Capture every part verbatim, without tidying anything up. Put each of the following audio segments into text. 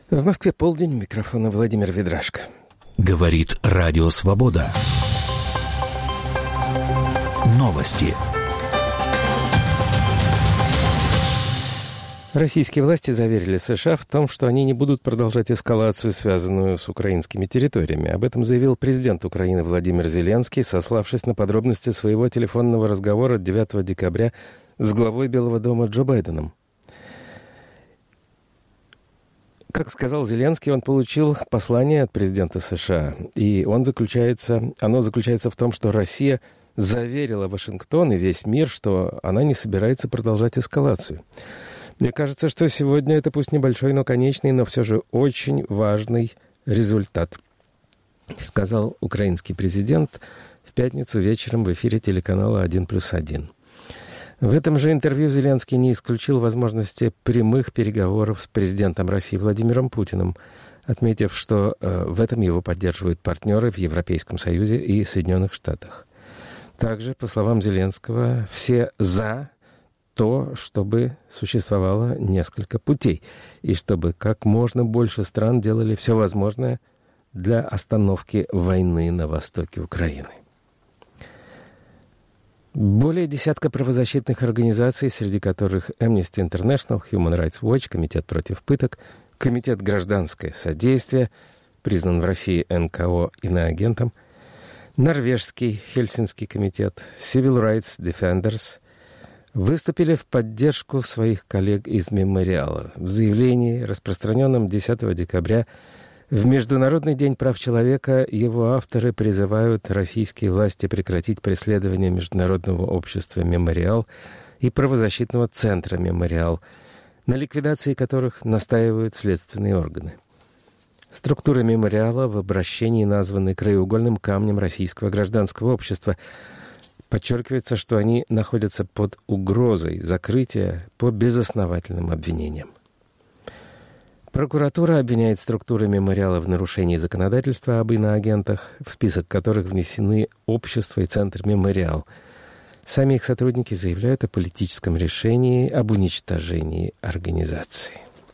В Москве полдень, у микрофона Владимир Ведрашко. Говорит Радио Свобода. Новости. Российские власти заверили США в том, что они не будут продолжать эскалацию, связанную с украинскими территориями. Об этом заявил президент Украины Владимир Зеленский, сославшись на подробности своего телефонного разговора девятого декабря с главой Белого дома Джо Байденом. Как сказал Зеленский, он получил послание от президента США, и он заключается, оно заключается в том, что Россия заверила Вашингтон и весь мир, что она не собирается продолжать эскалацию. Мне кажется, что сегодня это пусть небольшой, но конечный, но все же очень важный результат, сказал украинский президент в пятницу вечером в эфире телеканала один плюс один. В этом же интервью Зеленский не исключил возможности прямых переговоров с президентом России Владимиром Путиным, отметив, что э, в этом его поддерживают партнеры в Европейском Союзе и Соединенных Штатах. Также, по словам Зеленского, все «за» то, чтобы существовало несколько путей, и чтобы как можно больше стран делали все возможное для остановки войны на востоке Украины. Более десятка правозащитных организаций, среди которых Amnesty International, Human Rights Watch, Комитет против пыток, Комитет гражданское содействие, признан в России эн ка о иноагентом, Норвежский Хельсинский комитет, Civil Rights Defenders, выступили в поддержку своих коллег из «Мемориала». В заявлении, распространенном десятого декабря, в Международный день прав человека его авторы призывают российские власти прекратить преследование Международного общества «Мемориал» и правозащитного центра «Мемориал», на ликвидации которых настаивают следственные органы. Структуры «Мемориала» в обращении названы краеугольным камнем российского гражданского общества. Подчеркивается, что они находятся под угрозой закрытия по безосновательным обвинениям. Прокуратура обвиняет структуры «Мемориала» в нарушении законодательства об иноагентах, в список которых внесены общество и центр «Мемориал». Сами их сотрудники заявляют о политическом решении об уничтожении организации.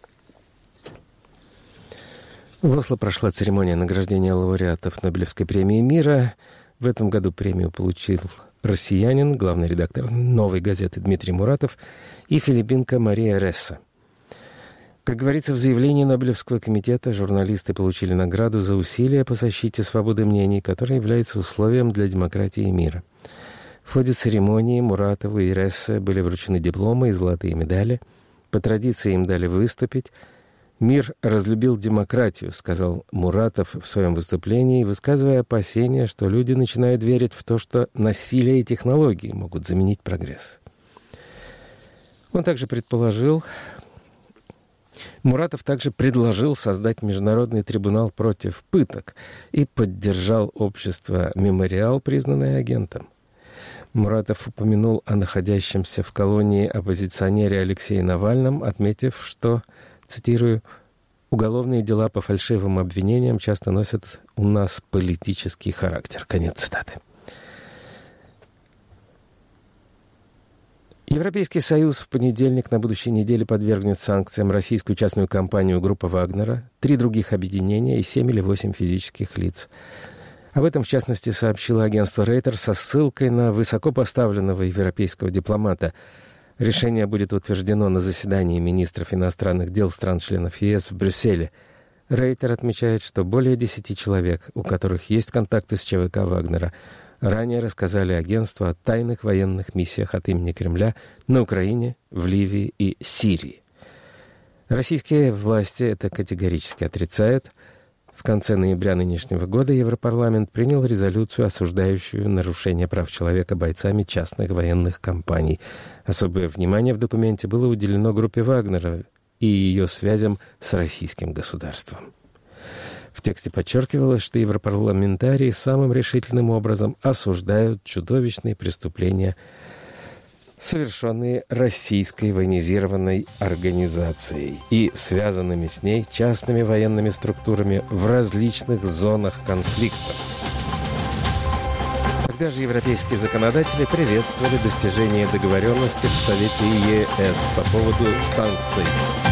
В Осло прошла церемония награждения лауреатов Нобелевской премии мира. В этом году премию получил россиянин, главный редактор «Новой газеты» Дмитрий Муратов и филиппинка Мария Ресса. Как говорится в заявлении Нобелевского комитета, журналисты получили награду за усилия по защите свободы мнений, которая является условием для демократии и мира. В ходе церемонии Муратову и Рессе были вручены дипломы и золотые медали. По традиции им дали выступить. «Мир разлюбил демократию», — сказал Муратов в своем выступлении, высказывая опасения, что люди начинают верить в то, что насилие и технологии могут заменить прогресс. Он также предположил... Муратов также предложил создать международный трибунал против пыток и поддержал общество «Мемориал», признанное агентом. Муратов упомянул о находящемся в колонии оппозиционере Алексее Навальном, отметив, что, цитирую, «уголовные дела по фальшивым обвинениям часто носят у нас политический характер». Конец цитаты. Европейский Союз в понедельник на будущей неделе подвергнет санкциям российскую частную компанию «Группа Вагнера», три других объединения и семь или восемь физических лиц. Об этом, в частности, сообщило агентство Рейтер со ссылкой на высокопоставленного европейского дипломата. Решение будет утверждено на заседании министров иностранных дел стран-членов е эс в Брюсселе. Рейтер отмечает, что более десяти человек, у которых есть контакты с ЧВК Вагнера, ранее рассказали агентству о тайных военных миссиях от имени Кремля на Украине, в Ливии и Сирии. Российские власти это категорически отрицают. В конце ноября нынешнего года Европарламент принял резолюцию, осуждающую нарушение прав человека бойцами частных военных компаний. Особое внимание в документе было уделено группе Вагнера и ее связям с российским государством. В тексте подчеркивалось, что европарламентарии самым решительным образом осуждают чудовищные преступления, совершенные российской военизированной организацией и связанными с ней частными военными структурами в различных зонах конфликтов. Тогда же европейские законодатели приветствовали достижение договоренности в Совете е эс по поводу санкций.